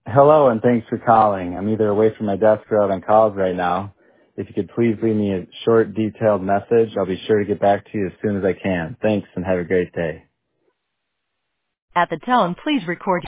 Hello, and thanks for calling. I'm either away from my desk or out on calls right now. If you could please leave me a short, detailed message, I'll be sure to get back to you as soon as I can. Thanks, and have a great day. At the tone, please record